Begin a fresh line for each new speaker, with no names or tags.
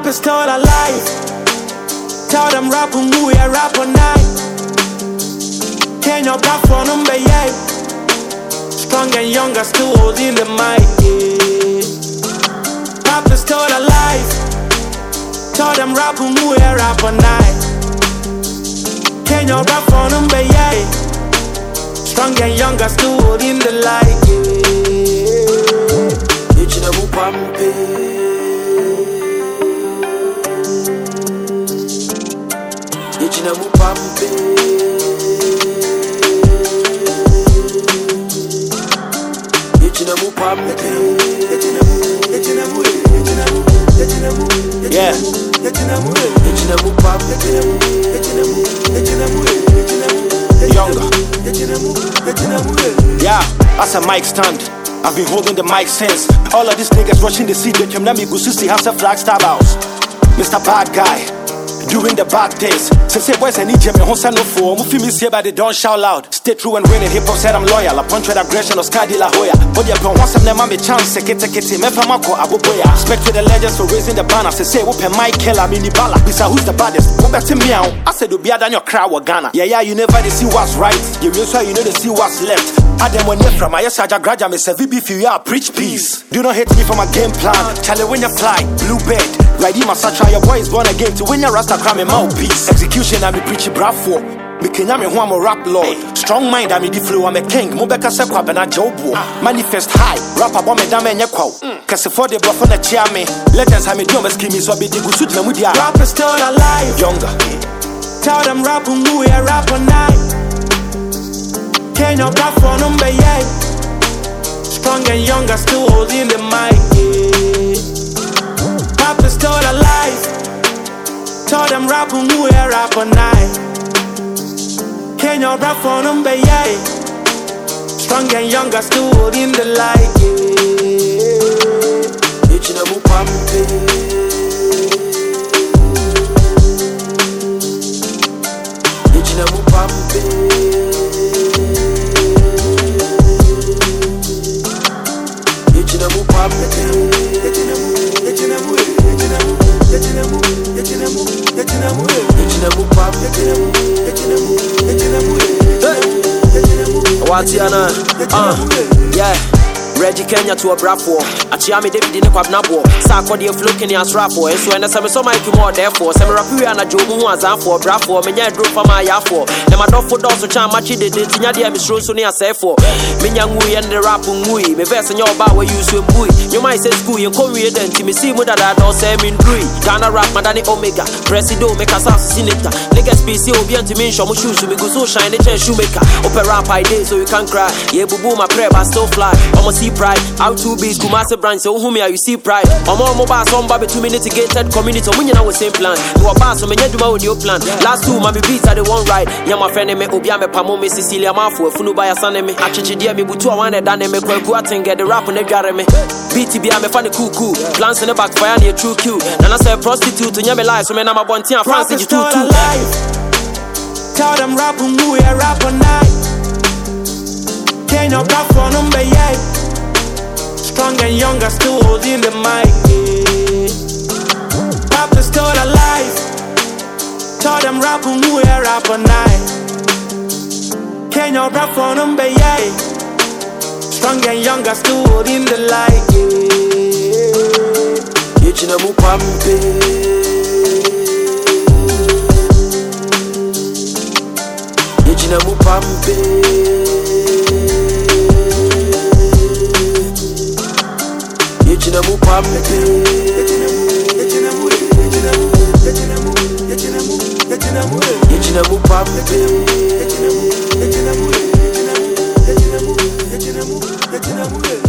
Rappers told our life. Tell them rap on who we rap all night. Can you back for number 8? Strong and younger, still holding the mic. Yeah. Rappers told our life. Tell them rap on who we rap all night. Can you back for number 8? Strong and younger, still holding the light. Yeah.
You know who pampe. Yechina mupampe. Yechina mupampe.
Yeah.
Yechina mupampe.
Younger. Yeah, that's a mic stand. I've been holding the mic since. All of these niggas rushing the seat. They came down me go see house a Flagstaff house. Mr. Bad Guy. Doing the bad things. Say boys I need you, me honsa no for. Mufi me say but they don't shout loud. Stay true and winning. Hip hop said I'm loyal. A punch with aggression or Sky De La Hoya. But yeah, once I'm there, me chance. Kete me famako aboboya. Respect to the legends for raising the banner. Say open my killer mini bala. Bisa who's the baddest? Go back to me out. I said do be than your crowd or Ghana. Yeah, you never they see what's right. You real so you know they see what's left. Adam when you from I said I graduate me say VB if you are preach peace. Do not hate me for my game plan. Charlie when you fly, blue bed. Riding my satchel, your boy is born again to win your rasta cram in mouthpiece. Execution, I'm a preachy bravo. Me kenya me who I'm a rap lord. Strong mind, I'm a the flow, I'm a king. Mubeka sekwa bena jobo. Manifest high, rap about me dame nyekwa. Kase for the bluff on the chair me. Legends have me do me skimmy so be the good suit me mudia. Rappers still alive, younger. Tell them rap on who we rap all night. Kenya rap for number 8. Strong and younger, still holding the mic. Yeah. Rappers still alive. Tell them rap on who we rap all night. Can you rap for number 8? Strong and younger, still holding the light. Yeah.
Yechina mupampe. Yechina mupampe. Yechina mupampe. Watiana, yeah. Reggie Kenya to a bravo. Achiami David in a quabnabo. Sako de floating as rapo. And so, and some so much more therefore. Some Rapia and a Jobu was out for bravo. Menya drew for my yafo. The Madofo does so charm much did it. Tinadia Miss Rosonia say for. Minyangui and the rapungui. Me verse in your bar where you swim bui. You might say school, you come read and me see what I don't say in Drui. Ghana rap, Madani Omega. Presido make us assassinate. Niggas PC will be anti me, show shoes to me go so shiny chair shoemaker. Opera pie day so you can't cry. Yeah, boo boo, my prayer, but still fly. Almost pride, out to be Kumasi branch, so whom you see pride. I'm on mobile, some baby 2 minutes gated community, when you know the same plan. You are boss, so many do my new plan. Last 2, my beats are the one right. Yama friend, me, Obiame Pamo, me, Cecilia Mafu, Funubaya San, me, Achichi, dear me, Butu, I want to done, me, Kwakuating, get the rap on the garame. BTB, I'm a funny cuckoo, plants in the backfire, near true cute. And I say prostitute, and Yami life, so man, I'm a one team, Francis, too.
Tell them rap on who we rap all night. Can you rap for number 8? Strong and younger, still holding the mic. Yeah. Rappers still alive. Tell them rap on who we rap all night. Can you rap for number 8? Strong and younger, still holding the light. Yeah.
Yechina mupampe. Yechina mupampe. Yechina mupampe. Yechina mupampe.